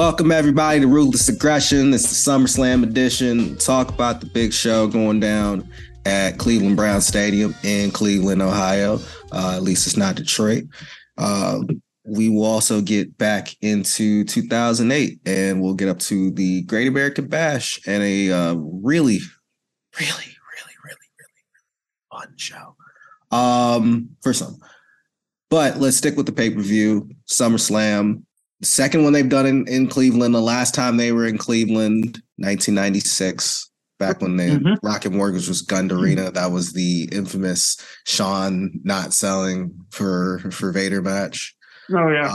Welcome everybody to Ruthless Aggression. It's the SummerSlam edition. Talk about the big show going down at Cleveland Brown Stadium in Cleveland, Ohio. At least it's not Detroit. We will also get back into 2008 and we'll get up to the Great American Bash and a really fun show for some. But let's stick with the pay-per-view, SummerSlam. The second one they've done in Cleveland. The last time they were in Cleveland, 1996, back when the Rocket Mortgage was Gunned Arena. That was the infamous Shawn not selling for Vader match. Oh yeah.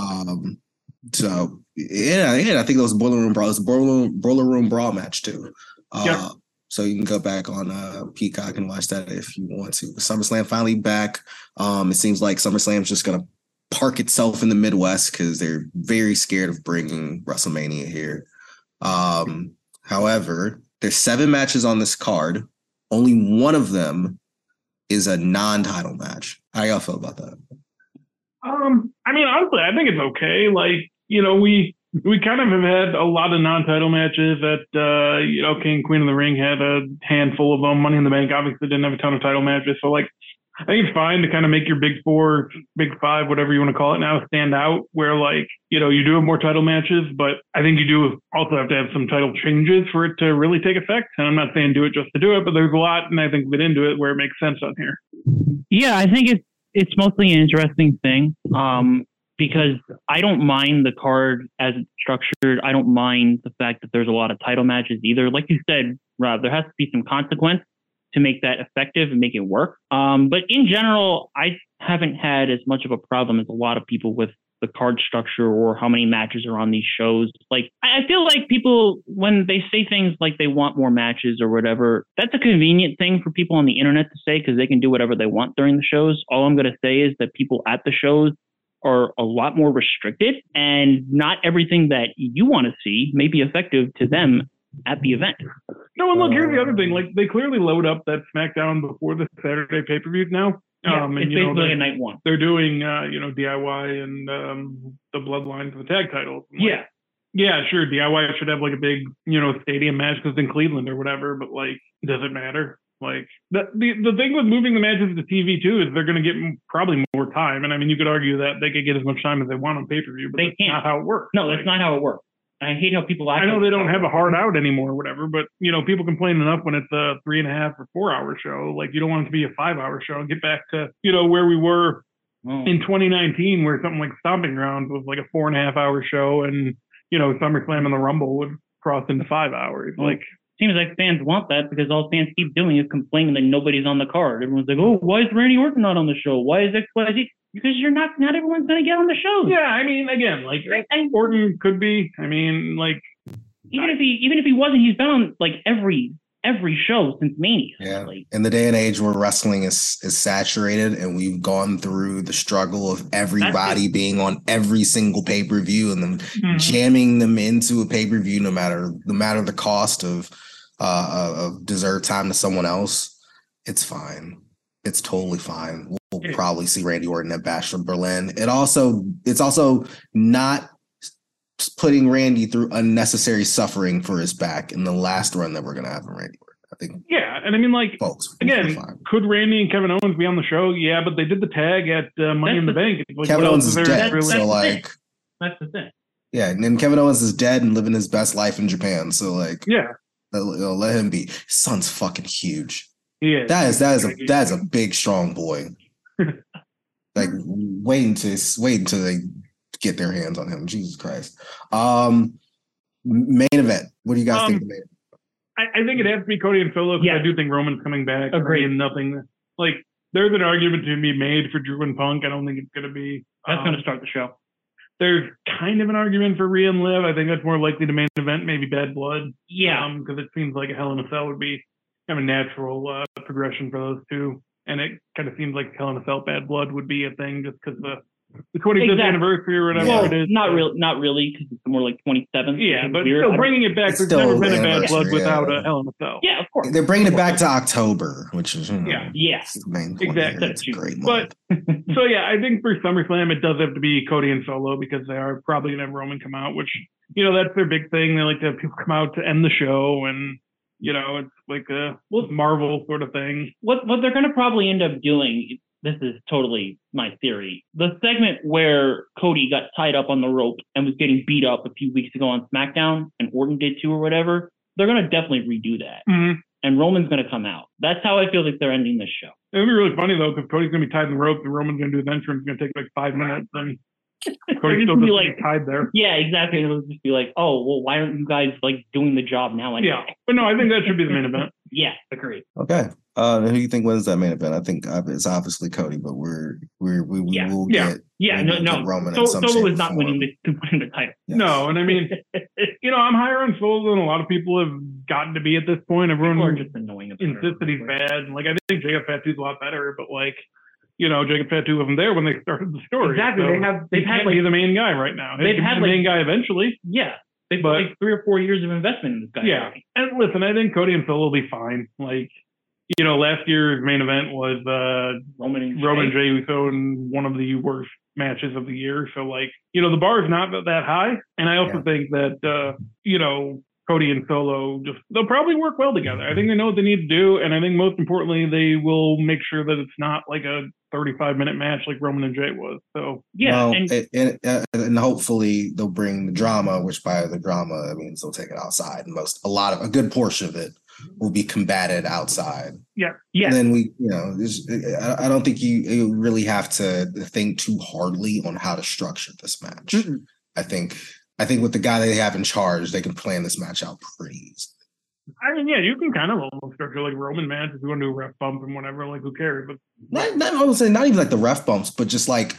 So yeah, I think it was Boiler Room Brawl. It was Boiler Room Brawl match too. So you can go back on Peacock and watch that if you want to. SummerSlam finally back. It seems like SummerSlam's just gonna park itself in the Midwest because they're very scared of bringing WrestleMania here. However, there's 7 matches on this card. Only one of them is a non-title match. How y'all feel about that? I mean, honestly, I think it's okay. Like, you know, we kind of have had a lot of non-title matches that, King, Queen of the Ring had a handful of them. Money in the Bank obviously didn't have a ton of title matches. So, like, I think it's fine to kind of make your big 4, big 5, whatever you want to call it now, stand out where, like, you know, you do have more title matches, but I think you do also have to have some title changes for it to really take effect. And I'm not saying do it just to do it, but there's a lot, and I think get into it where it makes sense on here. Yeah, I think it's mostly an interesting thing because I don't mind the card as it's structured. I don't mind the fact that there's a lot of title matches either. Like you said, Rob, there has to be some consequence to make that effective and make it work. But in general, I haven't had as much of a problem as a lot of people with the card structure or how many matches are on these shows. Like, I feel like people, when they say things like they want more matches or whatever, that's a convenient thing for people on the internet to say because they can do whatever they want during the shows. All I'm going to say is that people at the shows are a lot more restricted, and not everything that you want to see may be effective to them at the event. No, and look, here's the other thing. Like, they clearly load up that SmackDown before the Saturday pay-per-views now. Yeah, it's basically a night one. They're doing, DIY and the Bloodline for the tag titles. Yeah. Yeah, sure. DIY should have like a big, stadium match because it's in Cleveland or whatever. But like, does it matter? Like, the thing with moving the matches to TV too is they're going to get probably more time. And I mean, you could argue that they could get as much time as they want on pay-per-view, but that's not how it works. No, that's not how it works. I hate how people act. I know they don't have a hard out anymore or whatever, but people complain enough when it's a 3.5 or 4 hour show. Like, you don't want it to be a 5 hour show. Get back to, where we were in 2019, where something like Stomping Grounds was like a 4.5 hour show, and SummerSlam and the Rumble would cross into 5 hours. Like, seems like fans want that because all fans keep doing is complaining that nobody's on the card. Everyone's like, oh, why is Randy Orton not on the show? Why is XYZ? Because not everyone's going to get on the show. Yeah, I mean, again, like, Orton could be. I mean, like, even if he wasn't, he's been on like every show since Mania. Yeah. Like, in the day and age where wrestling is saturated, and we've gone through the struggle of everybody being on every single pay-per-view and then jamming them into a pay-per-view, no matter the cost of deserved time to someone else, it's fine. It's totally fine. We'll probably see Randy Orton at Bash of Berlin. It's also not putting Randy through unnecessary suffering for his back in the last run that we're going to have in Randy Orton. I think. Yeah, and I mean, like, folks, again, could Randy and Kevin Owens be on the show? Yeah, but they did the tag at Money in the Bank. Like, Kevin Owens is dead, really? so like, that's the thing. Yeah, and then Kevin Owens is dead and living his best life in Japan. So like, yeah, let him be. His son's fucking huge. Yeah, that is a big, strong boy. Like, wait until they get their hands on him. Jesus Christ. Main event. What do you guys think of the main event? I think it has to be Cody and Phillips. Yeah. I do think Roman's coming back. Agreed. I mean, nothing. Like, there's an argument to be made for Drew and Punk. I don't think it's going to be. That's going to start the show. There's kind of an argument for Rhea and Liv. I think that's more likely to main event, maybe Bad Blood. Yeah. Because it seems like a Hell in a Cell would be kind of a natural progression for those two. And it kind of seems like Hell in a Cell Bad Blood would be a thing just because the 25th anniversary or whatever it is. Not really, because it's more like 27th. Yeah, but still bringing it back. There's never been a Bad Blood without a Hell in a Cell. Yeah, of course. They're bringing it back to October, which is the main point. Exactly. It's a great month. So yeah, I think for SummerSlam it does have to be Cody and Solo because they are probably gonna have Roman come out, which that's their big thing. They like to have people come out to end the show, and it's like a Marvel sort of thing. What they're going to probably end up doing, this is totally my theory, the segment where Cody got tied up on the rope and was getting beat up a few weeks ago on SmackDown, and Orton did too or whatever, they're going to definitely redo that. Mm-hmm. And Roman's going to come out. That's how I feel like they're ending this show. It would be really funny, though, because Cody's going to be tied in the rope, and Roman's going to do an entrance. It's going to take like 5 minutes, and Cody's still just like tied there. Yeah, exactly. It'll just be like, oh, well, why aren't you guys like doing the job now? Anyway? Yeah, but no, I think that should be the main event. Yeah, agree. Okay. Who do you think wins that main event? I think it's obviously Cody, but we will get Roman. Solo is not winning the title. Yes. No, and I mean, I'm higher on Solo than a lot of people have gotten to be at this point. Everyone are just annoying. Insists that he's bad. And, like, I think Jacob Fatu's a lot better, but like, Jacob Fatu wasn't there when they started the story. Exactly. So they've had like, he's the main guy right now. They've had the main guy eventually. Yeah. They've had like 3 or 4 years of investment in this guy. Yeah. And listen, I think Cody and Solo will be fine. Like, last year's main event was Roman and Jey Uso in one of the worst matches of the year. So, like, the bar is not that high. And I also think that, Cody and Solo, they'll probably work well together. I think they know what they need to do. And I think most importantly, they will make sure that it's not like a 35-minute match like Roman and Jey was. So, yeah. Well, and hopefully they'll bring the drama, which by the drama, I mean, they'll take it outside. And a good portion of it will be combated outside. Yeah. Yeah. And then I don't think you really have to think too hardly on how to structure this match. Mm-mm. I think with the guy they have in charge, they can plan this match out pretty easily. I mean, yeah, you can kind of almost structure like Roman matches. If you want to do a ref bump and whatever, like, who cares? But I would say not even like the ref bumps, but just like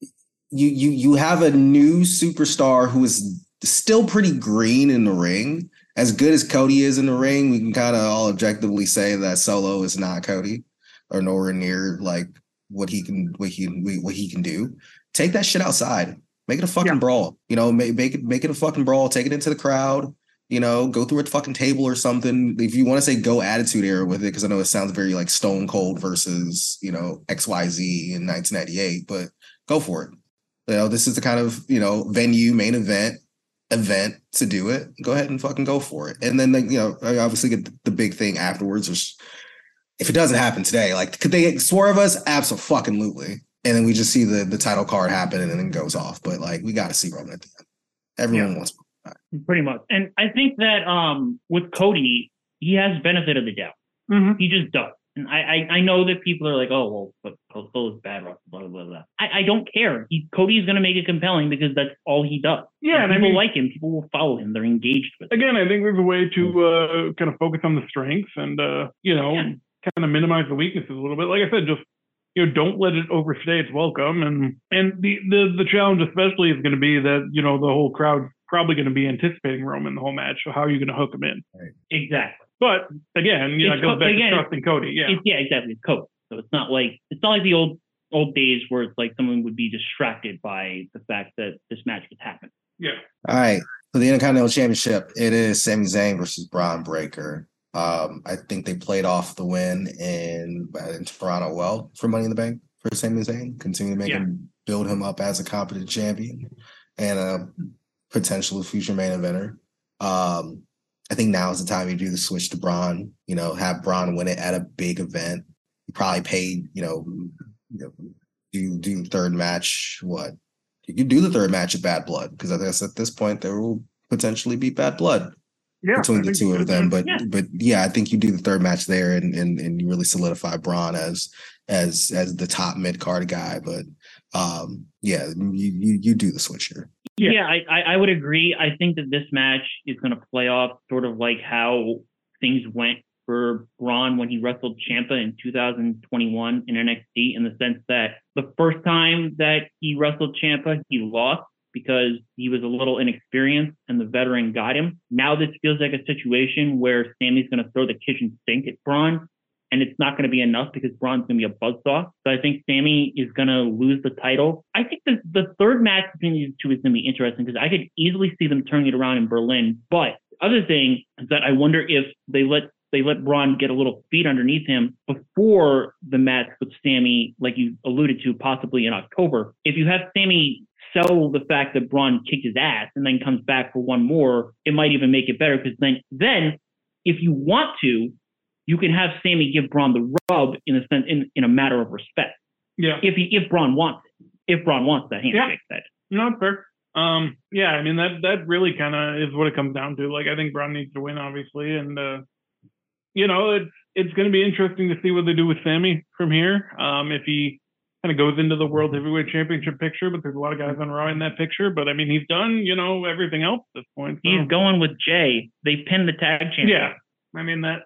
you have a new superstar who is still pretty green in the ring. As good as Cody is in the ring, we can kind of all objectively say that Solo is not Cody, or nowhere near like what he can do. Take that shit outside. Make it a fucking brawl. Make it a fucking brawl. Take it into the crowd. Go through a fucking table or something. If you want to say go attitude era with it, because I know it sounds very like Stone Cold versus, XYZ in 1998, but go for it. This is the kind of, venue, main event to do it. Go ahead and fucking go for it. And then, I obviously get the big thing afterwards, which if it doesn't happen today, like, could they swerve us? Absolutely. And then we just see the title card happen and then it goes off. But like, we got to see Roman at the end. Everyone wants pretty much. And I think that with Cody, he has benefit of the doubt. Mm-hmm. He just does. And I know that people are like, oh, well, but Solo's bad, blah, blah, blah, blah. I don't care. Cody's going to make it compelling because that's all he does. Yeah. And people like him. People will follow him. They're engaged with him. Again, I think there's a way to kind of focus on the strengths and, kind of minimize the weaknesses a little bit. Like I said, just, don't let it overstay its welcome. And the challenge especially is going to be that, the whole crowd's probably going to be anticipating Roman the whole match. So how are you going to hook him in? Right. Exactly. But again, it goes back to trusting Cody. Yeah. Exactly. It's Cody. So it's not like the old days where it's like someone would be distracted by the fact that this match was happening. Yeah. All right. For the Intercontinental Championship, it is Sami Zayn versus Bron Breakker. I think they played off the win in Toronto well for Money in the Bank for Sami Zayn. Continue to make him, build him up as a competent champion and a potential future main eventer. I think now is the time you do the switch to Braun. Have Braun win it at a big event. You probably paid, do the third match. What you could do the third match at Bad Blood, because I guess at this point there will potentially be bad blood between the two of them. But I think you do the third match there and you really solidify Braun as the top mid card guy. But you do the switch here. Yeah, I would agree. I think that this match is going to play off sort of like how things went for Braun when he wrestled Ciampa in 2021 in NXT, in the sense that the first time that he wrestled Ciampa, he lost because he was a little inexperienced and the veteran got him. Now this feels like a situation where Sami's going to throw the kitchen sink at Braun, and it's not going to be enough because Braun's going to be a buzzsaw. So I think Sami is going to lose the title. I think the third match between these two is going to be interesting because I could easily see them turning it around in Berlin. But the other thing is that I wonder if they let Braun get a little feet underneath him before the match with Sami, like you alluded to, possibly in October. If you have Sami sell the fact that Braun kicked his ass and then comes back for one more, it might even make it better because then if you want to, you can have Sami give Braun the rub in a sense, in a matter of respect. Yeah. If Braun wants it. If Braun wants that handshake, that. No, fair. Yeah, I mean that really kind of is what it comes down to. Like, I think Braun needs to win, obviously, and it's going to be interesting to see what they do with Sami from here. If he kind of goes into the World Heavyweight Championship picture, but there's a lot of guys on Raw in that picture. But I mean, he's done, everything else at this point. So. He's going with Jay. They pinned the tag champion. Yeah, I mean that.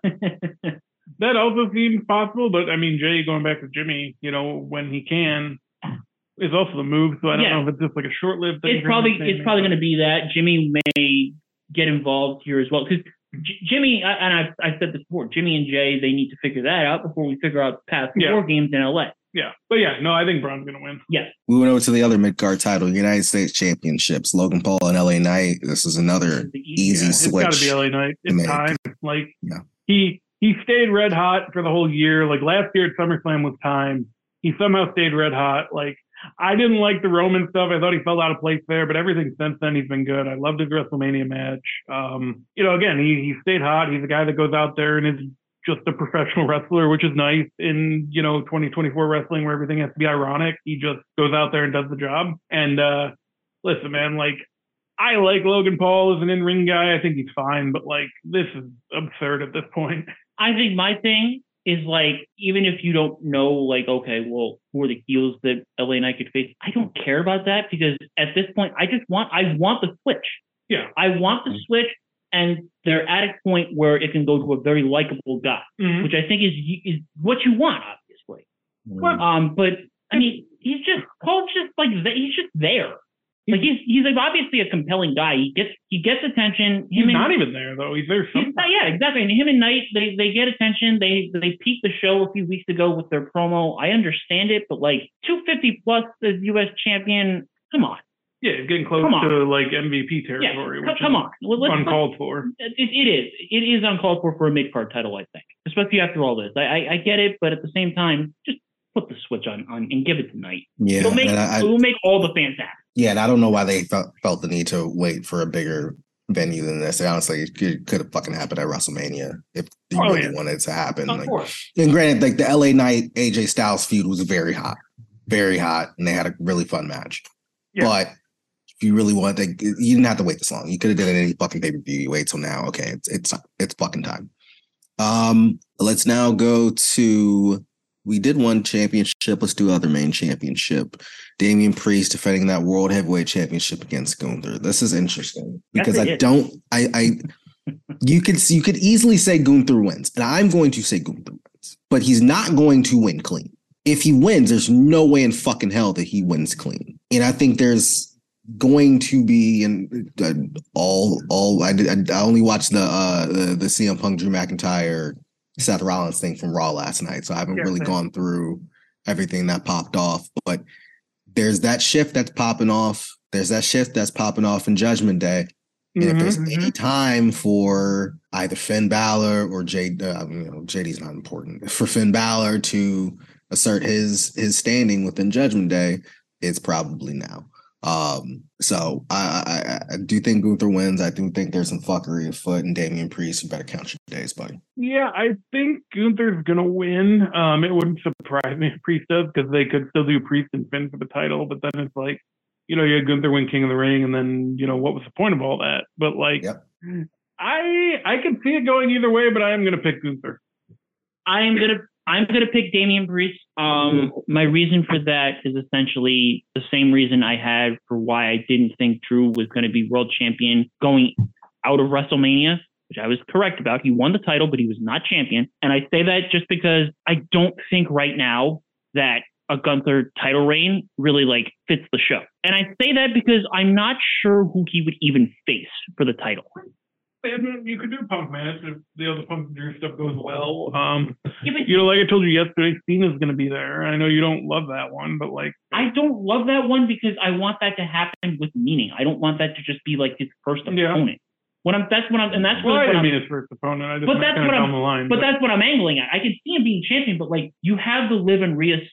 That also seems possible, but I mean, Jay going back to Jimmy, when he can, is also the move. So I don't know if it's just like a short-lived thing. It's probably going to be that Jimmy may get involved here as well because Jimmy, and I've said this before, Jimmy and Jay, they need to figure that out before we figure out past 4 games in LA. Yeah, but I think Braun's going to win. Yes. We went over to the other mid-card title, United States Championships. Logan Paul and LA Knight. This is another easy switch. It's got to be LA Knight. It's time. Like, he stayed red hot for the whole year. Like, last year at SummerSlam was time. He somehow stayed red hot. Like, I didn't like the Roman stuff. I thought he fell out of place there, but everything since then, he's been good. I loved his WrestleMania match. Again, he stayed hot. He's a guy that goes out there and is just a professional wrestler, which is nice in, 2024 wrestling where everything has to be ironic. He just goes out there and does the job. And listen, man, like, I like Logan Paul as an in-ring guy. I think he's fine, but like, this is absurd at this point. I think my thing is like, even if you don't know, like, okay, well, who are the heels that LA Knight could face? I don't care about that because at this point, I want the switch. Yeah. I want the switch, and they're at a point where it can go to a very likable guy, which I think is what you want, obviously. But I mean, Paul's just like, he's just there. Like he's like obviously a compelling guy. He gets attention. He's not even there though. He's there sometimes. Yeah, exactly. And him and Knight, they get attention. They peaked the show a few weeks ago with their promo. I understand it, but like 250 plus as U.S. champion, come on. Yeah, it's getting close to like MVP territory. Yeah, come on. Uncalled for. It is uncalled for a mid-card title, I think, especially after all this. I get it, but at the same time, just put the switch on and give it to Knight. Yeah, it'll make all the fans happy. Yeah, and I don't know why they felt the need to wait for a bigger venue than this. Honestly, it could have fucking happened at WrestleMania if you really wanted it to happen. Of course. And granted, like the LA Knight AJ Styles feud was very hot, and they had a really fun match. Yeah. But if you really want, you didn't have to wait this long. You could have done it any fucking pay-per-view. You wait till now. Okay, it's fucking time. Let's now go to. We did one championship. Let's do other main championship. Damian Priest defending that World Heavyweight Championship against Gunther. This is interesting because you could easily say Gunther wins, and I'm going to say Gunther wins, but he's not going to win clean. If he wins, there's no way in fucking hell that he wins clean. And I think there's going to be I only watched the CM Punk Drew McIntyre Seth Rollins thing from Raw last night, so I haven't really gone through everything that popped off, but there's that shift that's popping off. There's that shift that's popping off in Judgment Day. And if there's any time for either Finn Balor or JD's not important, for Finn Balor to assert his standing within Judgment Day, it's probably now. So I do think Gunther wins. I do think there's some fuckery afoot, and Damian Priest, you better count your days, buddy. Yeah, I think Gunther's gonna win. It wouldn't surprise me if Priest does, because they could still do Priest and Finn for the title, but then it's like, you had Gunther win King of the Ring, and then, what was the point of all that? But like, I could see it going either way, but I am gonna pick Gunther. I'm gonna pick Damian Priest. My reason for that is essentially the same reason I had for why I didn't think Drew was going to be world champion going out of WrestleMania, which I was correct about. He won the title, but he was not champion. And I say that just because I don't think right now that a Gunther title reign really fits the show. And I say that because I'm not sure who he would even face for the title. You could do a Punk match if the Punk Drew stuff goes well. Like I told you yesterday, Cena's going to be there. I know you don't love that one, but I don't love that one because I want that to happen with meaning. I don't want that to just be his first opponent. That's what I'm his first opponent. That's what I'm angling at. I can see him being champion, but you have the Liv and Rhea stuff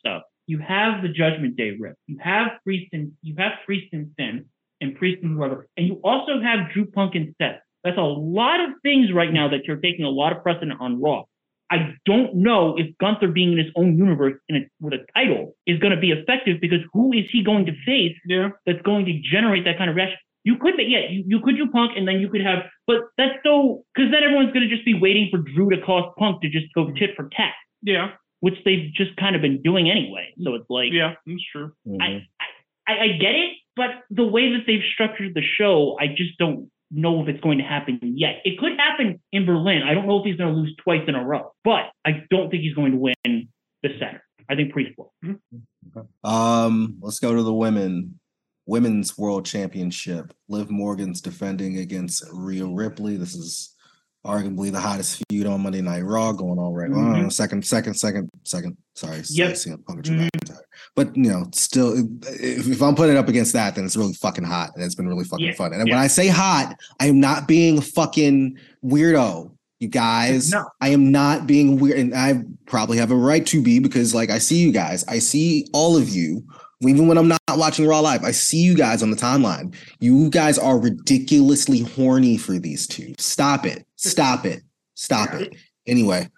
you have the Judgment Day rip, you have Priest and Finn, and Priest and whoever, and you also have Drew Punk and Seth. That's a lot of things right now that you're taking a lot of precedent on Raw. I don't know if Gunther being in his own universe with a title is going to be effective, because who is he going to face that's going to generate that kind of reaction? You could, you could do Punk, and then you could have, but that's so, because then everyone's going to just be waiting for Drew to cause Punk to just go tit for tat. Yeah. Which they've just kind of been doing anyway. So it's like, yeah, that's true. I get it, but the way that they've structured the show, I just don't know if it's going to happen yet. It could happen in Berlin. I don't know if he's going to lose twice in a row, but I don't think he's going to win the center. I think Priest will. Let's go to the women's world championship. Liv Morgan's defending against Rhea Ripley. This is arguably the hottest feud on Monday Night Raw going on right now. Second. Sorry. Yep. But still, if I'm putting it up against that, then it's really fucking hot, and it's been really fucking fun. And when I say hot, I am not being a fucking weirdo, you guys. No. I am not being weird, and I probably have a right to be, because like I see you guys, I see all of you. Even when I'm not watching Raw live, I see you guys on the timeline. You guys are ridiculously horny for these two. Stop it. Anyway,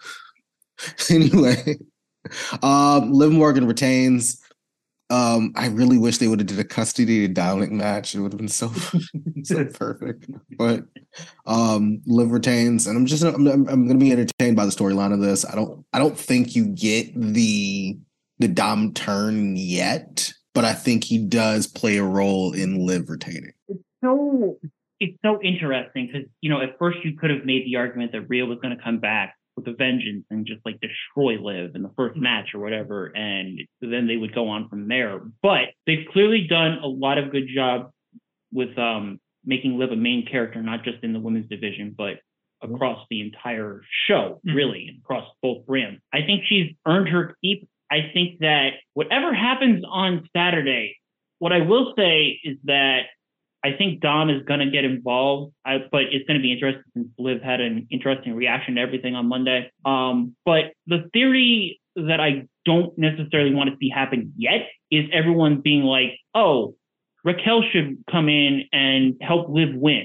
Liv Morgan retains. I really wish they would have did a custody Dominic match. It would have been so perfect. But Liv retains, and I'm going to be entertained by the storyline of this. I don't think you get the Dom turn yet, but I think he does play a role in Liv retaining. It's so interesting, because at first you could have made the argument that Rhea was going to come back with a vengeance and just like destroy Liv in the first match or whatever, and then they would go on from there. But they've clearly done a lot of good job with making Liv a main character, not just in the women's division, but across the entire show, really, across both brands. I think she's earned her keep. I think that whatever happens on Saturday, what I will say is that I think Dom is going to get involved, but it's going to be interesting since Liv had an interesting reaction to everything on Monday. But the theory that I don't necessarily want to see happen yet is everyone being like, oh, Raquel should come in and help Liv win.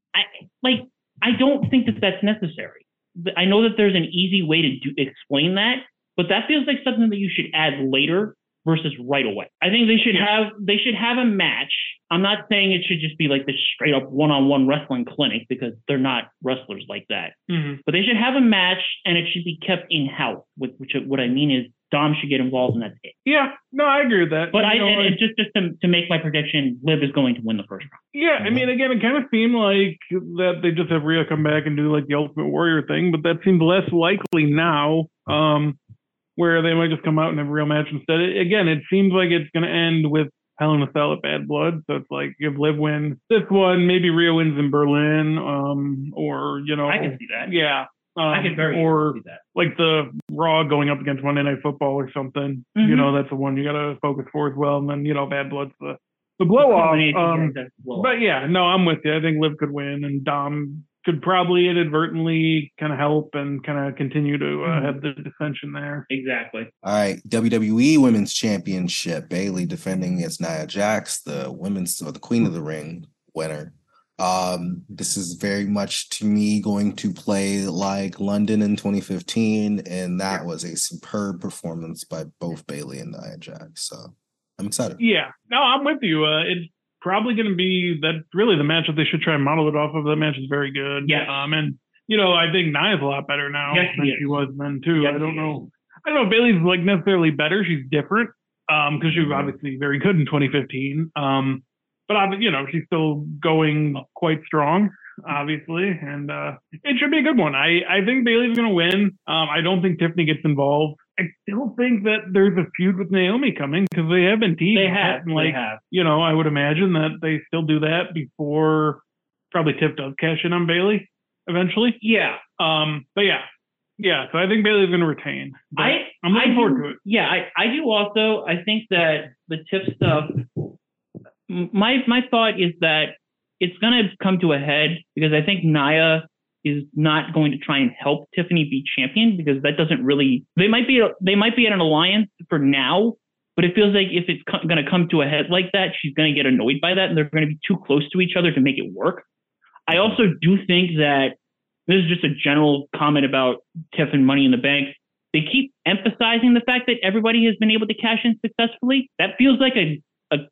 I don't think that that's necessary. I know that there's an easy way to explain that, but that feels like something that you should add later versus right away. I think they should have a match. I'm not saying it should just be like this straight up one-on-one wrestling clinic, because they're not wrestlers like that. But they should have a match, and it should be kept in-house. What I mean is Dom should get involved, and that's it. Yeah, no, I agree with that. But just to make my prediction, Liv is going to win the first round. Yeah, I mean, again, it kind of seemed like that they just have Rhea come back and do like the Ultimate Warrior thing, but that seems less likely now. Where they might just come out and have a real match instead. Again, it seems like it's going to end with Hell in a Cell at Bad Blood. So it's like, if Liv wins this one, maybe Rhea wins in Berlin, or, I can see that. Yeah. I can very see that. Like the Raw going up against Monday Night Football or something. That's the one you got to focus for as well. And then, Bad Blood's the blow off. But yeah, no, I'm with you. I think Liv could win, and Dom could probably inadvertently kind of help and kind of continue to have the dissension there. Exactly. All right, WWE Women's Championship. Bayley defending against Nia Jax, the Queen of the Ring winner. This is very much, to me, going to play like London in 2015, and that was a superb performance by both Bayley and Nia Jax. So I'm excited. Yeah, no, I'm with you. It's probably going to be really the match that they should try and model it off of. That match is very good. Yeah. And I think Nia's a lot better now than she was then too. Yes, I don't know if Bayley's like necessarily better. She's different because she was obviously very good in 2015. But she's still going quite strong, obviously, and it should be a good one. I think Bayley's going to win. I don't think Tiffany gets involved. I still think that there's a feud with Naomi coming, because they have been teasing. They have. I would imagine that they still do that before probably Tiff does cash in on Bayley eventually. Yeah. But yeah. So I think Bayley's going to retain. I'm looking forward to it. Yeah, I do also. I think that the Tiff stuff. My thought is that it's going to come to a head, because I think Nia is not going to try and help Tiffany be champion, because that doesn't really. They might be at an alliance for now, But it feels like if it's going to come to a head like that, she's going to get annoyed by that, and they're going to be too close to each other to make it work. I also do think that this is just a general comment about Tiff and Money in the Bank. They keep emphasizing the fact that everybody has been able to cash in successfully. That feels like a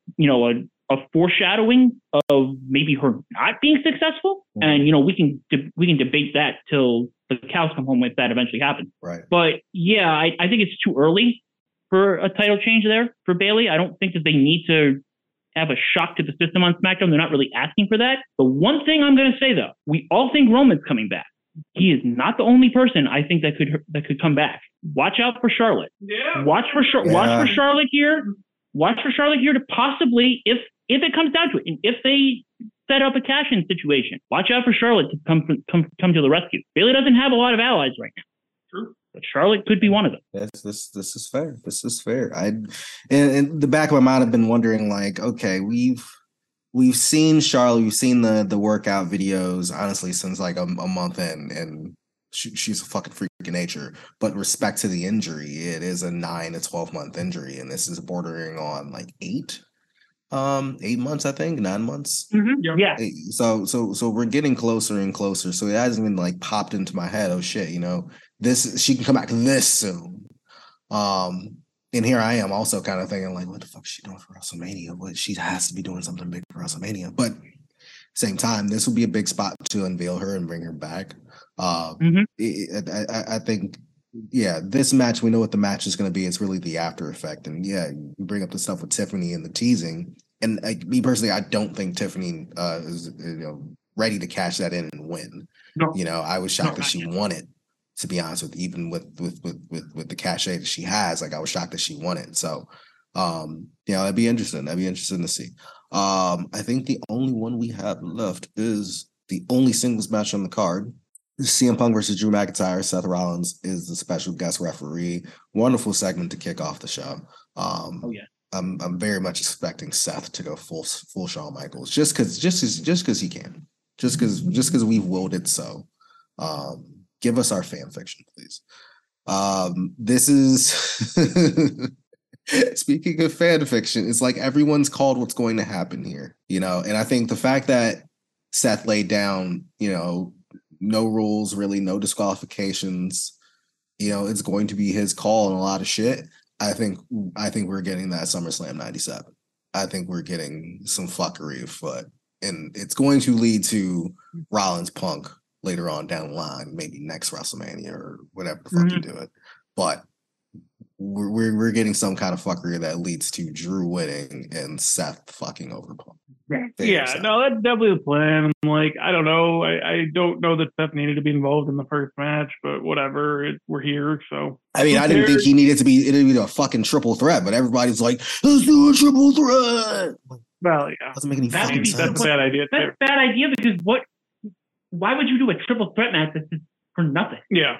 foreshadowing of maybe her not being successful. And we can debate that till the cows come home if that eventually happens. Right. But yeah, I think it's too early for a title change there for Bayley. I don't think that they need to have a shock to the system on SmackDown. They're not really asking for that. The one thing I'm going to say though, we all think Roman's coming back. He is not the only person I think that could come back. Watch out for Charlotte. Yeah. Watch for Charlotte here. Watch for Charlotte here to possibly, if it comes down to it, and if they set up a cash-in situation, watch out for Charlotte to come to the rescue. Bayley doesn't have a lot of allies right now. True. But Charlotte could be one of them. Yes, this is fair. This is fair. In the back of my mind, I've been wondering, like, okay, we've seen Charlotte, we've seen the workout videos, honestly, since like a month in, and she's a fucking freak of nature. But respect to the injury, it is a 9 to 12 month injury, and this is bordering on like 8 months, I think, 9 months. Mm-hmm. Yeah. So we're getting closer and closer. So it hasn't even like popped into my head. Oh shit, she can come back this soon. And here I am also kind of thinking like, what the fuck is she doing for WrestleMania? What, she has to be doing something big for WrestleMania. But same time, this will be a big spot to unveil her and bring her back. I think, yeah, this match, we know what the match is going to be. It's really the after effect. And yeah, you bring up the stuff with Tiffany and the teasing. And me personally, I don't think Tiffany is ready to cash that in and win. No. I was shocked that she won it. To be honest with you, even with the cachet that she has, like I was shocked that she won it. So, that'd be interesting. That'd be interesting to see. I think the only one we have left is the only singles match on the card. CM Punk versus Drew McIntyre. Seth Rollins is the special guest referee. Wonderful segment to kick off the show. I'm very much expecting Seth to go full Shawn Michaels, just because he can, just because we've willed it so. Give us our fan fiction, please. This is speaking of fan fiction, it's like everyone's called what's going to happen here, and I think the fact that Seth laid down, no rules, really, no disqualifications, it's going to be his call on a lot of shit. I think we're getting that SummerSlam 97. I think we're getting some fuckery afoot, and it's going to lead to Rollins Punk later on down the line, maybe next WrestleMania or whatever the fuck you do it. But we're getting some kind of fuckery that leads to Drew winning and Seth fucking over Punk. Yeah, no, that's definitely the plan. Like, I don't know. I don't know that Seth needed to be involved in the first match, but whatever. We're here, so. I mean, I didn't think he needed to be a fucking triple threat, but everybody's like, let's do a triple threat. Well, yeah. Doesn't make any fucking sense. That's a bad idea. That's a bad idea because why would you do a triple threat match that's just for nothing? Yeah.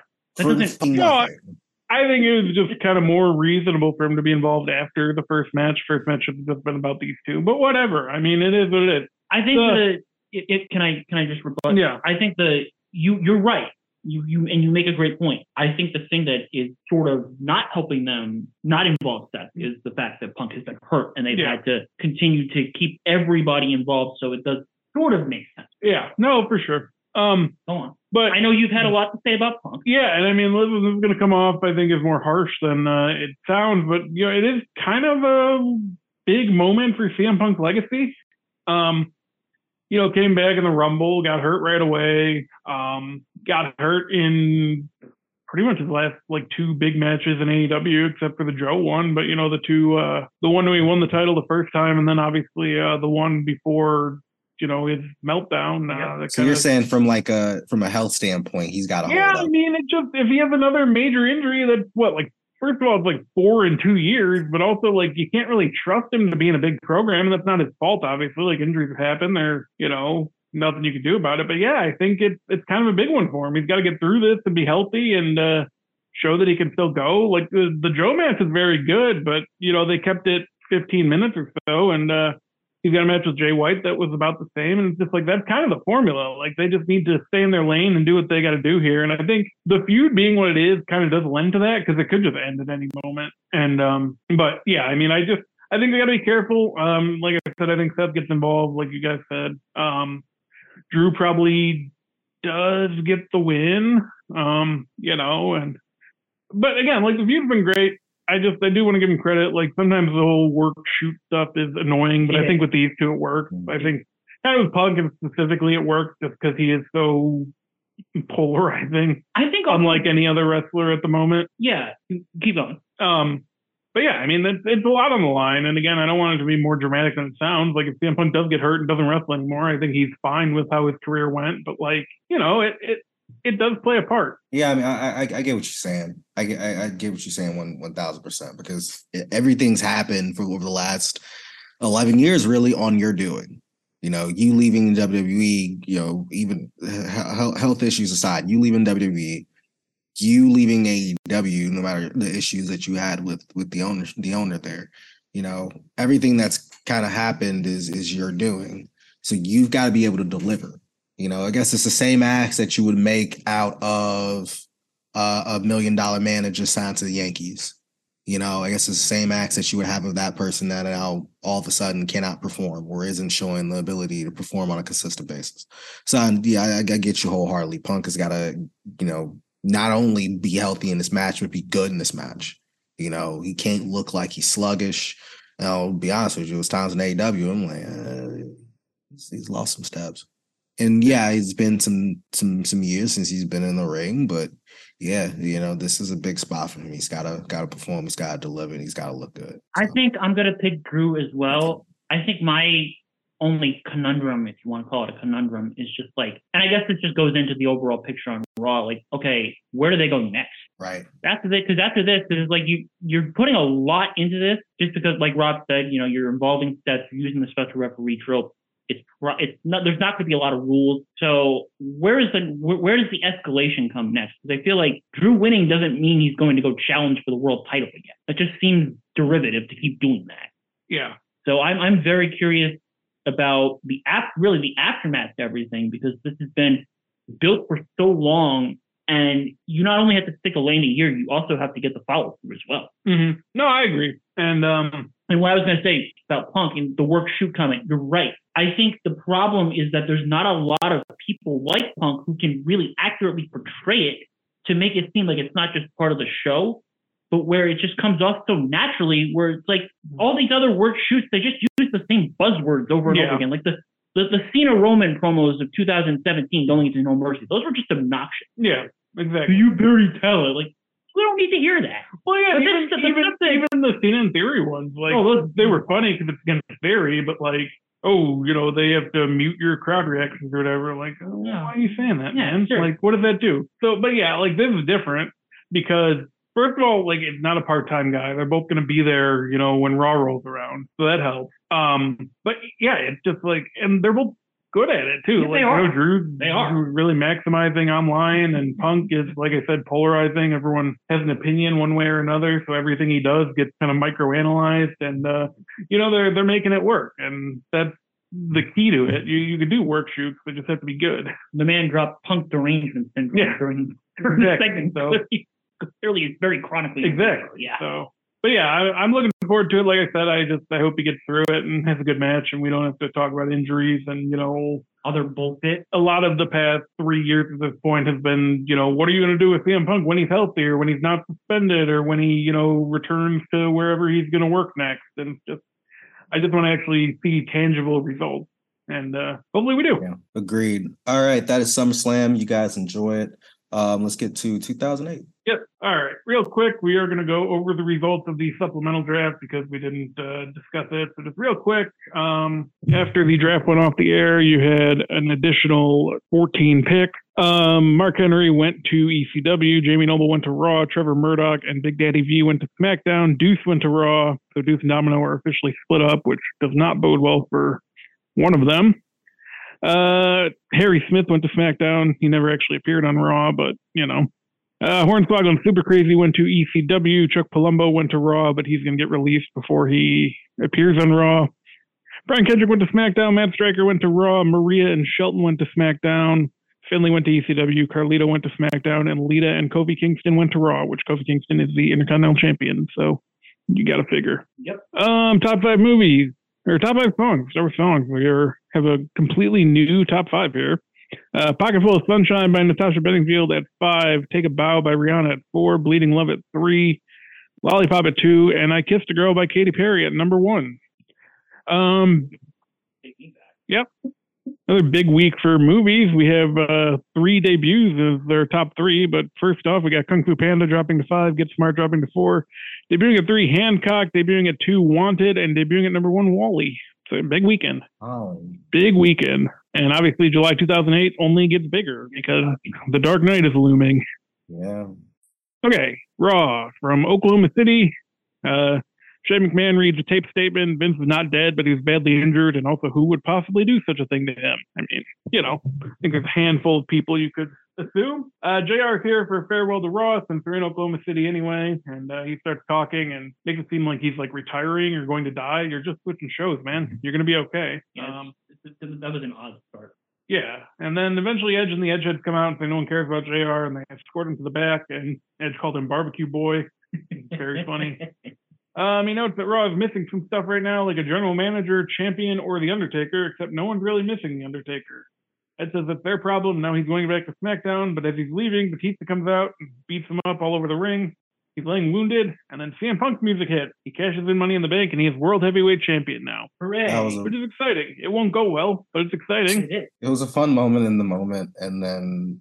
I think it was just kind of more reasonable for him to be involved after the first match. First match should have been about these two, but whatever. I mean, it is what it is. I think can I just rebut? Yeah. I think you're right. You make a great point. I think the thing that is sort of not helping them not involve Seth is the fact that Punk has been hurt and they've had to continue to keep everybody involved. So it does sort of make sense. Yeah. No, for sure. Go on. But I know you've had a lot to say about Punk. Yeah, and I mean, this is going to come off, I think, is more harsh than it sounds, but it is kind of a big moment for CM Punk's legacy. Came back in the Rumble, got hurt right away, got hurt in pretty much his last two big matches in AEW, except for the Joe one. But the one where he won the title the first time, and then obviously the one before. His meltdown. So you're saying from a health standpoint, he's got a hold up. I mean, if he has another major injury, that's first of all, it's 4 in 2 years, but also you can't really trust him to be in a big program, and that's not his fault, obviously. Injuries happen, they're nothing you can do about it. But yeah, I think it's kind of a big one for him. He's got to get through this and be healthy and show that he can still go. The Joe match is very good, but they kept it 15 minutes or so, and he's got a match with Jay White that was about the same. And it's just like, that's kind of the formula. Like, they just need to stay in their lane and do what they got to do here. And I think the feud being what it is kind of does lend to that, because it could just end at any moment. And, but yeah, I mean, I think they got to be careful. Like I said, I think Seth gets involved, like you guys said. Drew probably does get the win, but again, like, the feud's been great. I do want to give him credit. Like, sometimes the whole work shoot stuff is annoying, but I think with these two it works. I think kind of with Punk specifically it works just because he is so polarizing. I think unlike any other wrestler at the moment. Yeah, keep going. But yeah, I mean, it's a lot on the line. And again, I don't want it to be more dramatic than it sounds. Like, if CM Punk does get hurt and doesn't wrestle anymore, I think he's fine with how his career went. But like, it does play a part. Yeah, I mean, I get what you're saying. I get what you're saying 1,000%, because everything's happened for over the last 11 years, really, on your doing. You leaving WWE, even health issues aside, you leaving WWE, you leaving AEW, no matter the issues that you had with the owner there. Everything that's kind of happened is your doing. So you've got to be able to deliver. I guess it's the same acts that you would make out of a $1 million man that just signed to the Yankees. I guess it's the same acts that you would have of that person that now all of a sudden cannot perform or isn't showing the ability to perform on a consistent basis. So yeah, I get you wholeheartedly. Punk has got to, not only be healthy in this match, but be good in this match. He can't look like he's sluggish. I'll be honest with you, it was times in AEW, I'm like, he's lost some steps. And yeah, it's been some years since he's been in the ring, but yeah, this is a big spot for him. He's gotta perform, he's gotta deliver, and he's gotta look good. So. I think I'm gonna pick Drew as well. I think my only conundrum, if you want to call it a conundrum, is just like, and I guess it just goes into the overall picture on Raw. Like, okay, where do they go next? Right. After this, it's like you're putting a lot into this, just because, like Rob said, you're involving sets, you're using the special referee trope. It's not, there's not going to be a lot of rules. So where does the escalation come next? Because I feel like Drew winning doesn't mean he's going to go challenge for the world title again. That just seems derivative to keep doing that. Yeah. So I'm very curious about the aftermath to everything, because this has been built for so long, and you not only have to stick a landing here, you also have to get the follow through as well. Mm-hmm. No, I agree. And what I was going to say about Punk and the work shoot comment, you're right. I think the problem is that there's not a lot of people like Punk who can really accurately portray it to make it seem like it's not just part of the show, but where it just comes off so naturally, where it's like all these other work shoots, they just use the same buzzwords over and over again. Like the Cena Roman promos of 2017, Don't Leave to No Mercy. Those were just obnoxious. Yeah, exactly. You bury talent. Like, we don't need to hear that. Well, yeah, even the Cena and Theory ones, like, they were funny because it's against Theory, but like, they have to mute your crowd reactions or whatever. Like, why are you saying that, man? Sure. Like, what does that do? So, but yeah, like, this is different because, first of all, like, it's not a part-time guy. They're both going to be there, when Raw rolls around. So that helps. But yeah, it's just like, and they're both good at it too. Yes, like, Drew's really maximizing online, and Punk is, like I said, polarizing. Everyone has an opinion one way or another, so everything he does gets kind of microanalyzed, and they're making it work, and that's the key to it. You can do work shoots, but just have to be good. The man dropped Punk derangement syndrome during the segment, so clearly it's very chronically. Exactly. Yeah. So. But yeah, I'm looking forward to it. Like I said, I hope he gets through it and has a good match, and we don't have to talk about injuries and other bullshit. A lot of the past 3 years at this point has been, what are you going to do with CM Punk when he's healthy, or when he's not suspended, or when he returns to wherever he's going to work next? And I just want to actually see tangible results, and hopefully we do. Yeah, agreed. All right, that is SummerSlam. You guys enjoy it. Let's get to 2008. Yep. All right. Real quick, we are going to go over the results of the supplemental draft because we didn't discuss it. So just real quick, after the draft went off the air, you had an additional 14 pick. Mark Henry went to ECW. Jamie Noble went to Raw. Trevor Murdoch and Big Daddy V went to SmackDown. Deuce went to Raw. So Deuce and Domino are officially split up, which does not bode well for one of them. Harry Smith went to SmackDown. He never actually appeared on Raw, but Hornswoggle and Super Crazy went to ECW. Chuck Palumbo went to Raw, but he's going to get released before he appears on Raw. Brian Kendrick went to SmackDown. Matt Striker went to Raw. Maria and Shelton went to SmackDown. Finley went to ECW. Carlito went to SmackDown. And Lita and Kofi Kingston went to Raw, which Kofi Kingston is the Intercontinental Champion. So you got to figure. Yep. Top 5 movies. Or top 5 songs. Start with songs. We have a completely new top 5 here. Pocket Full of Sunshine by Natasha Bedingfield at 5. Take a Bow by Rihanna at 4. Bleeding Love at 3. Lollipop at 2. And I Kissed a Girl by Katy Perry at number 1. Yep. Another big week for movies. We have 3 debuts as their top 3. But first off, we got Kung Fu Panda dropping to 5. Get Smart dropping to 4. Debuting at 3, Hancock. Debuting at 2, Wanted. And debuting at number 1, Wall-E. So big weekend. Oh. Big weekend. And obviously July 2008 only gets bigger because The Dark Knight is looming. Yeah. Okay. Raw from Oklahoma City. Shane McMahon reads a tape statement. Vince is not dead, but he's badly injured. And also, who would possibly do such a thing to him? I mean, I think there's a handful of people you could assume. JR is here for a farewell to Raw since they're in Oklahoma City anyway. And he starts talking and makes it seem like he's like retiring or going to die. You're just switching shows, man. You're going to be okay. Yeah, that was an odd start. Yeah. And then eventually Edge and the Edgeheads come out and say no one cares about JR. And they escort him to the back. And Edge called him Barbecue Boy. Very funny. He notes that Raw is missing some stuff right now, like a general manager, champion, or The Undertaker, except no one's really missing The Undertaker. Ed says it's their problem. Now he's going back to SmackDown, but as he's leaving, Batista comes out and beats him up all over the ring. He's laying wounded, and then CM Punk's music hits. He cashes in Money in the Bank, and he is World Heavyweight Champion now. Hooray! Which is exciting. It won't go well, but it's exciting. It was a fun moment in the moment, and then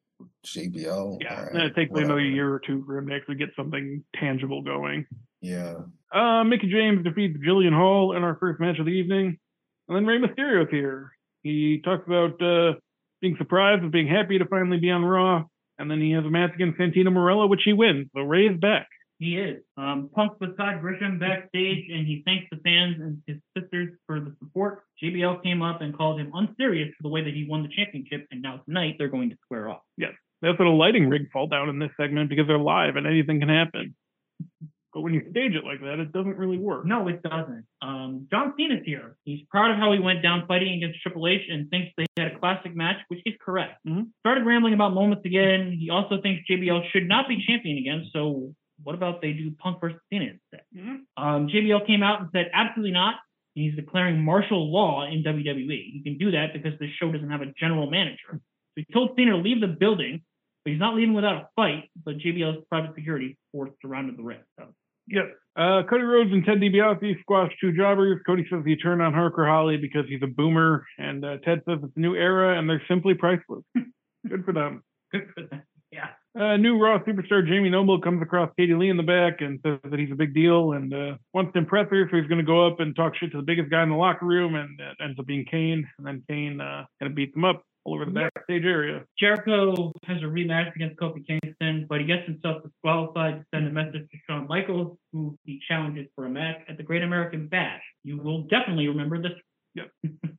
JBL. Yeah, and it takes another year or 2 for him to actually get something tangible going. Yeah. Mickey James defeats Jillian Hall in our first match of the evening. And then Rey Mysterio's here. He talks about being surprised and being happy to finally be on Raw. And then he has a match against Santino Marella, which he wins. So Rey is back. He is. Punk was Todd Grisham backstage, and he thanks the fans and his sisters for the support. JBL came up and called him unserious for the way that he won the championship, and now tonight they're going to square off. Yes. That's what a lighting rig fall down in this segment because they're live and anything can happen. But when you stage it like that, it doesn't really work. No, it doesn't. John Cena's here. He's proud of how he went down fighting against Triple H and thinks they had a classic match, which is correct. Mm-hmm. Started rambling about moments again. He also thinks JBL should not be champion again. So what about they do Punk versus Cena instead? Mm-hmm. JBL came out and said, absolutely not. He's declaring martial law in WWE. He can do that because the show doesn't have a general manager. So he told Cena to leave the building, but he's not leaving without a fight. But JBL's private security force surrounded the ring. So. Yes. Cody Rhodes and Ted DiBiase squashed 2 jobbers. Cody says he turned on Hardcore Holly because he's a boomer, and Ted says it's a new era and they're simply priceless. Good for them. Good for them. Yeah. New Raw superstar Jamie Noble comes across Katie Lee in the back and says that he's a big deal and wants to impress her, so he's going to go up and talk shit to the biggest guy in the locker room, and it ends up being Kane, and then Kane kind of beats him up all over the backstage area. Jericho has a rematch against Kofi Kingston, but he gets himself disqualified to send a message to Shawn Michaels, who he challenges for a match at the Great American Bash. You will definitely remember this. Yep.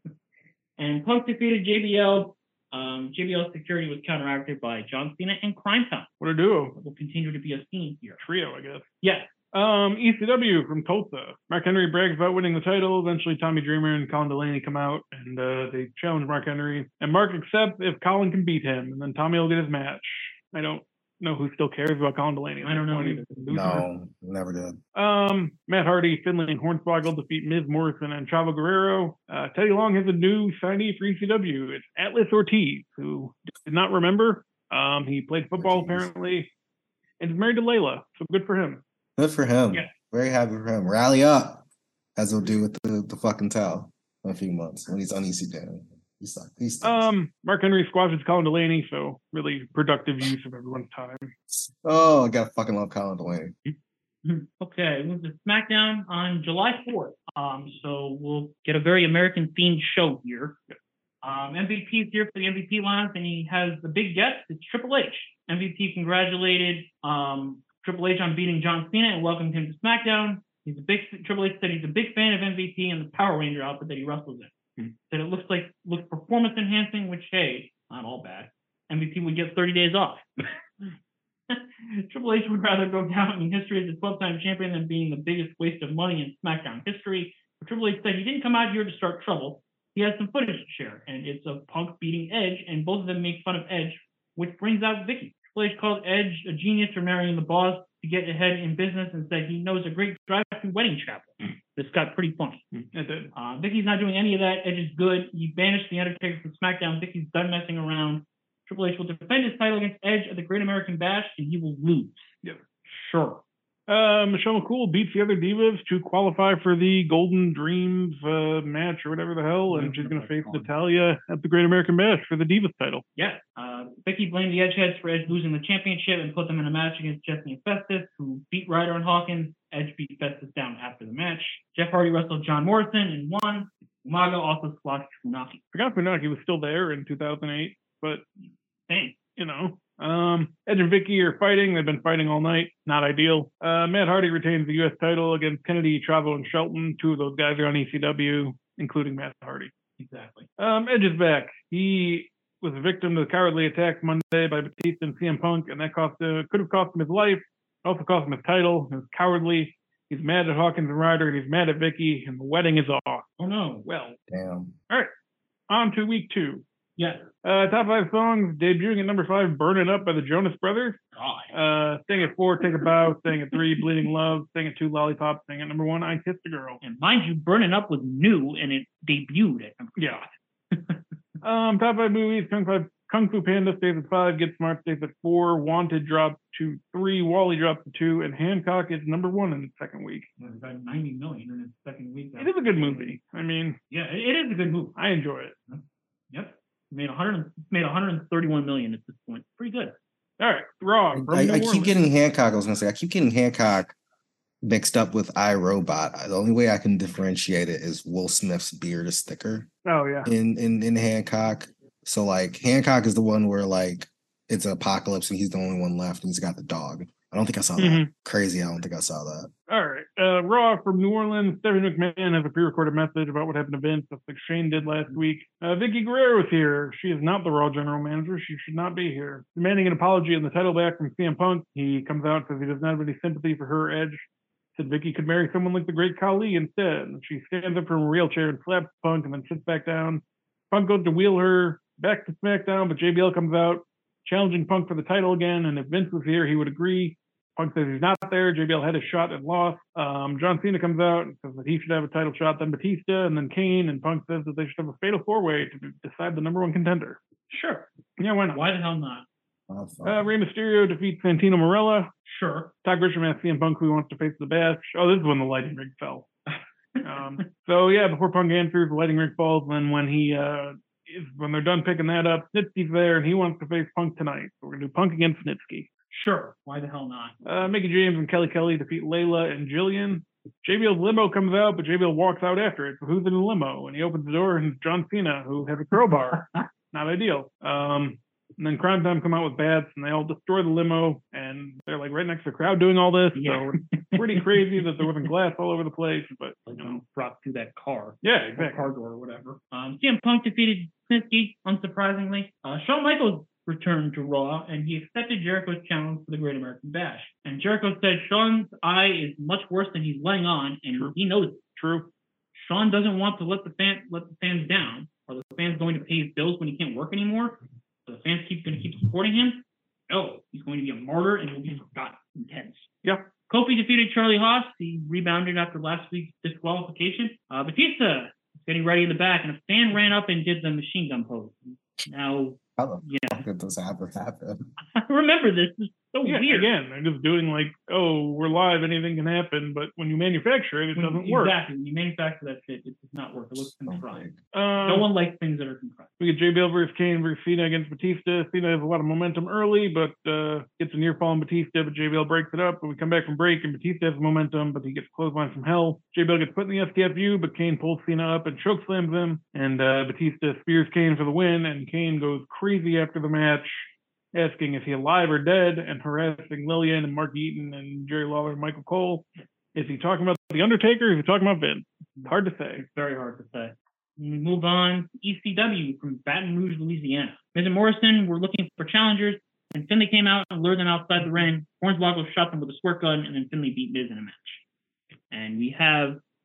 And Punk defeated JBL. JBL's security was counteracted by John Cena and Crime Time. What a duo. It will continue to be a theme here. Trio, I guess. Yes. ECW from Tulsa. Mark Henry brags about winning the title. Eventually, Tommy Dreamer and Colin Delaney come out and they challenge Mark Henry. And Mark accepts if Colin can beat him, and then Tommy will get his match. I don't know who still cares about Colin Delaney. I don't know either. No, never did. Matt Hardy, Finlay, and Hornswoggle defeat Miz Morrison and Chavo Guerrero. Teddy Long has a new signee for ECW. It's Atlas Ortiz, who did not remember. He played football apparently, and is married to Layla. So good for him. Good for him. Yeah. Very happy for him. Rally up, as he'll do with the fucking towel in a few months when he's on ECW. He's Mark Henry squashes Colin Delaney, so really productive use of everyone's time. Oh, I gotta fucking love Colin Delaney. Okay, move to SmackDown on July 4th. So we'll get a very American themed show here. MVP is here for the MVP Lounge, and he has the big guest. It's Triple H. MVP congratulated Triple H on beating John Cena and welcomed him to SmackDown. Triple H said he's a big fan of MVP and the Power Ranger outfit that he wrestles in. Said it looks performance enhancing, which, hey, not all bad. MVP would get 30 days off. Triple H would rather go down in history as a 12-time champion than being the biggest waste of money in SmackDown history. Triple H said he didn't come out here to start trouble. He has some footage to share, and it's of Punk beating Edge, and both of them make fun of Edge, which brings out Vicky. Triple H called Edge a genius for marrying the boss to get ahead in business and said he knows a great drive-through wedding chapel. This got pretty funny. Vicky's not doing any of that. Edge is good. He banished The Undertaker from SmackDown. Vicky's done messing around. Triple H will defend his title against Edge at the Great American Bash, and he will lose. Yep. Sure. Michelle McCool beats the other divas to qualify for the Golden Dreams match or whatever the hell, and she's going to face Natalya at the Great American Bash for the Divas title. Yeah. Vicky blamed the Edgeheads for Edge losing the championship and put them in a match against Jesse and Festus, who beat Ryder and Hawkins. Edge beat Festus down after the match. Jeff Hardy wrestled John Morrison and won. Umaga also squashed Funaki. Forgot Funaki was still there in 2008, but Thanks. you know. Edge and Vicky are fighting. They've been fighting all night. Not ideal. Matt Hardy retains the U.S. title against Kennedy, Chavo, and Shelton. Two of those guys are on ECW, including Matt Hardy. Exactly. Edge is back. He was a victim to the cowardly attack Monday by Batista and CM Punk, and that could have cost him his life. It also cost him his title. It was cowardly. He's mad at Hawkins and Ryder, and he's mad at Vicky, and the wedding is off. Oh, no. Well. Damn. All right. On to week 2. Yeah. Top 5 songs, debuting at number 5, Burn It Up by the Jonas Brothers. God. Staying at 4, Take a Bow. Staying at 3, Bleeding Love. Staying at 2, Lollipop. Staying at number 1, I Kissed a Girl. And mind you, Burning Up was new, and it debuted at number 5. Top 5 movies, Kung Fu Panda stays at 5, Get Smart stays at 4, Wanted drops to 3, Wall-E drops to 2, and Hancock is number 1 in its second week. It was about 90 million in its second week. It is a good movie. I mean, yeah, it is a good movie. I enjoy it. Yep. Made 131 million at this point. Pretty good. All right, Raw. I keep getting Hancock. I keep getting Hancock mixed up with iRobot. The only way I can differentiate it is Will Smith's beard is thicker. Oh yeah. In Hancock. So like Hancock is the one where like it's an apocalypse and he's the only one left and he's got the dog. I don't think I saw that. Crazy. I don't think I saw that. All right. Raw from New Orleans. Stephanie McMahon has a pre-recorded message about what happened to Vince, just like Shane did last week. Vicky Guerrero is here. She is not the Raw general manager. She should not be here. Demanding an apology and the title back from CM Punk. He comes out and says he does not have any sympathy for her Edge. Said Vicky could marry someone like the Great Khali instead. And she stands up from a wheelchair and slaps Punk and then sits back down. Punk goes to wheel her back to SmackDown, but JBL comes out challenging Punk for the title again. And if Vince was here, he would agree. Punk says he's not there. JBL had a shot and lost. John Cena comes out and says that he should have a title shot, then Batista, and then Kane. And Punk says that they should have a fatal 4-way to decide the number 1 contender. Sure. Yeah, why not? Why the hell not? Rey Mysterio defeats Santino Marella. Sure. Todd Grisham asks CM Punk who he wants to face the Bash. Oh, this is when the lighting rig fell. So yeah, before Punk answers, the lighting rig falls. Then when when they're done picking that up, Snitsky's there and he wants to face Punk tonight. So we're gonna do Punk against Snitsky. Sure. Why the hell not? Mickey James and Kelly defeat Layla and Jillian. JBL's limo comes out, but JBL walks out after it. So who's in the limo? And he opens the door and it's John Cena, who has a crowbar. Not ideal. And then Crime Time come out with bats and they all destroy the limo and they're like right next to the crowd doing all this. Yeah. So pretty crazy that there wasn't glass all over the place, but brought through that car. Yeah, exactly. Car door or whatever. CM Punk defeated Snitsky, unsurprisingly. Shawn Michaels returned to Raw and he accepted Jericho's challenge for the Great American Bash. And Jericho said Shawn's eye is much worse than he's letting on, and he knows it. True. Shawn doesn't want to let the fans down. Are the fans going to pay his bills when he can't work anymore? Are the fans going to keep supporting him? No, he's going to be a martyr and will be forgotten. Intense. Yeah. Kofi defeated Charlie Haas. He rebounded after last week's disqualification. Batista is getting ready in the back, and a fan ran up and did the machine gun pose. Now, how did this happen? I remember this. It's so weird. Again, they're just doing like, oh, we're live, anything can happen. But when you manufacture it, it doesn't work. Exactly. When you manufacture that shit, it does not work. It looks contrived. No one likes things that are contrived. We get JBL versus Kane versus Cena against Batista. Cena has a lot of momentum early, but gets a near fall on Batista, but JBL breaks it up. But we come back from break, and Batista has momentum, but he gets clothesline from hell. JBL gets put in the STFU, but Kane pulls Cena up and choke slams him. And Batista spears Kane for the win, and Kane goes crazy after the match, asking is he alive or dead, and harassing Lillian and Mark Eaton and Jerry Lawler and Michael Cole. Is he talking about The Undertaker or is he talking about Vince? Hard to say. It's very hard to say. We move on to ECW from Baton Rouge, Louisiana. Miz and Morrison were looking for challengers, and Finlay came out and lured them outside the ring. Hornswoggle shot them with a squirt gun, and then Finlay beat Miz in a match. And we have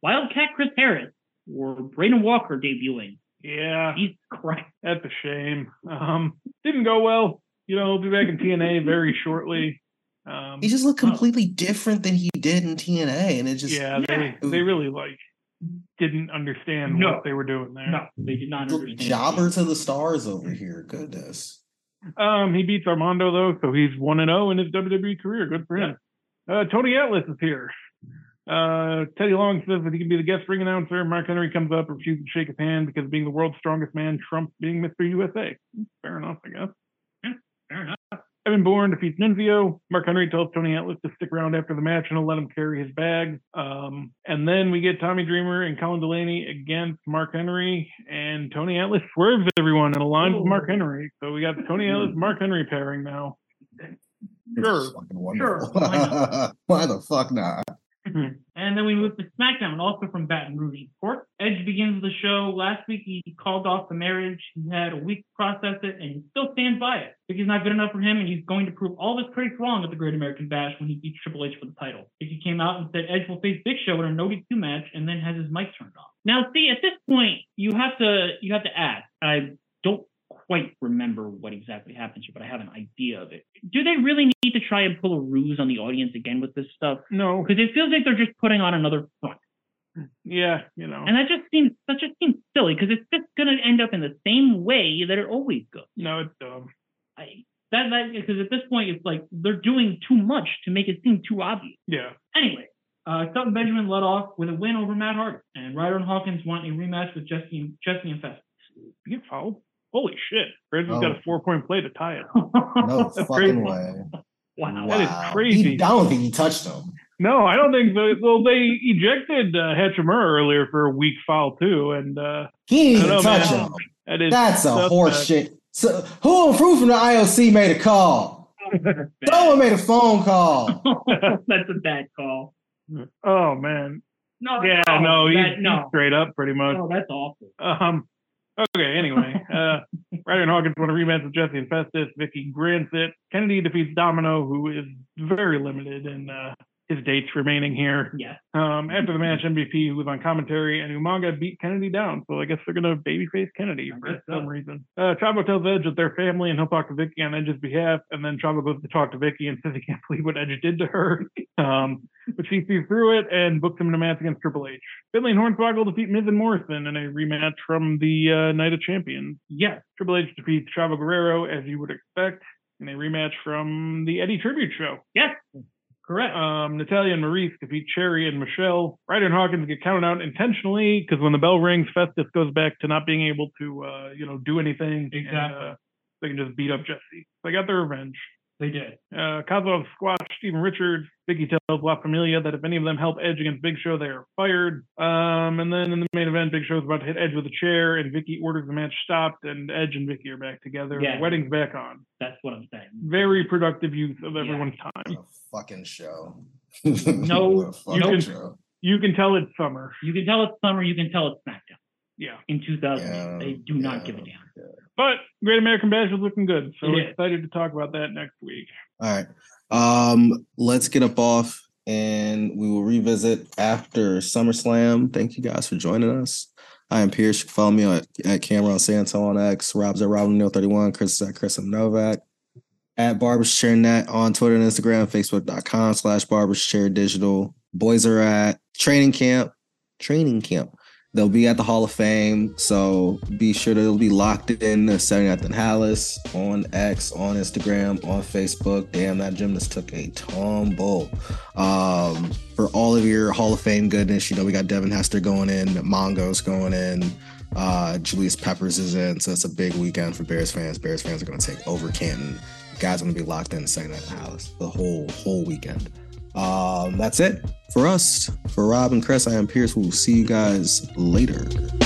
Wildcat Chris Harris or Braden Walker debuting. Yeah, Jesus Christ. That's a shame. Didn't go well. He'll be back in TNA very shortly. He just looked completely different than he did in TNA, and it just they really didn't understand what they were doing there. No, they did not understand. Jobber to the stars over here. Goodness. He beats Armando though, so he's 1-0 in his WWE career. Good for him. Tony Atlas is here. Teddy Long says that he can be the guest ring announcer. Mark Henry comes up, refuses to shake his hand because being the world's strongest man trumps being Mr. USA. Fair enough, I guess. Yeah, fair enough. Evan Bourne defeats Nunzio. Mark Henry tells Tony Atlas to stick around after the match and he'll let him carry his bag. And then we get Tommy Dreamer and Colin Delaney against Mark Henry, and Tony Atlas swerves everyone and aligns with Mark Henry. So we got the Tony Atlas Mark Henry pairing now. Sure. Why the fuck not? And then we move to SmackDown, also from Baton Rouge Court. Edge begins the show. Last week he called off the marriage. He had a week to process it, and he still stands by it. Vicky's not good enough for him, and he's going to prove all of his critics wrong at the Great American Bash when he beats Triple H for the title. Vicky came out and said Edge will face Big Show in a no DQ match, and then has his mic turned off. Now, see, at this point, you have to ask. I don't quite remember what exactly happens here, but I have an idea of it. Do they really need to try and pull a ruse on the audience again with this stuff? No, because it feels like they're just putting on another front. Yeah, and that just seems silly because it's just going to end up in the same way that it always goes. No, it's dumb. Because at this point it's like they're doing too much to make it seem too obvious. Yeah. Anyway, Shelton Benjamin led off with a win over Matt Hardy, and Ryder and Hawkins want a rematch with Jesse and Festus. You get fouled? Holy shit. Fraser's got a 4-point play to tie it. No fucking crazy. Way. Wow. That is crazy. I don't think he touched him. No, I don't think so. Well, they ejected Hachimura earlier for a weak foul, too. And he didn't even touch him. That's a horse shit. So, who from the IOC made a call? Someone made a phone call. That's a bad call. Oh, man. No, he's straight up pretty much. Oh, that's awful. Okay, anyway. Ryder and Hawkins want a rematch with Jesse and Festus. Vicky grants it. Kennedy defeats Domino, who is very limited in his dates remaining here. Yeah. After the match, MVP, who was on commentary, and Umaga beat Kennedy down. So I guess they're going to babyface Kennedy for some reason. Chavo tells Edge that they're family and he'll talk to Vicky on Edge's behalf. And then Chavo goes to talk to Vicky and says he can't believe what Edge did to her. But she sees through it and books him in a match against Triple H. Finlay and Hornswoggle defeat Miz and Morrison in a rematch from the Night of Champions. Yes. Triple H defeats Chavo Guerrero, as you would expect, in a rematch from the Eddie Tribute Show. Yes. Correct. Natalya and Maurice defeat Cherry and Michelle. Ryder and Hawkins get counted out intentionally because when the bell rings, Festus goes back to not being able to, do anything. Exactly. And, they can just beat up Jesse. They got their revenge. They did. Kozlov squashed Steven Richards. Vicky tells La Familia that if any of them help Edge against Big Show, they are fired. And then in the main event, Big Show's about to hit Edge with a chair, and Vicky orders the match stopped, and Edge and Vicky are back together. Yeah. The wedding's back on. That's what I'm saying. Very productive use of everyone's time. What a fucking show. No, you can tell it's summer. You can tell it's summer. You can tell it's SmackDown. Yeah. In 2008, they do not give a damn. Yeah. But Great American Bash was looking good, so we're excited to talk about that next week. All right. Let's get up off and we will revisit after SummerSlam. Thank you guys for joining us. I am Pierce. You can follow me at Cameron Santo on X, Rob's at RobinNeil31, Chris is at Chris M. Novak, at BarbersChairNet on Twitter and Instagram, Facebook.com/BarbersChairDigital. Boys are at training camp. They'll be at the Hall of Fame, so be sure to be locked in to 79th and Hallis on X, on Instagram, on Facebook. Damn, that gymnast took a tumble. For all of your Hall of Fame goodness, we got Devin Hester going in, Mongo's going in, Julius Peppers is in, so it's a big weekend for Bears fans. Bears fans are going to take over Canton. You guys are going to be locked in 79th and Hallis the whole weekend. That's it for us. For Rob and Chris, I am Pierce. We'll see you guys later.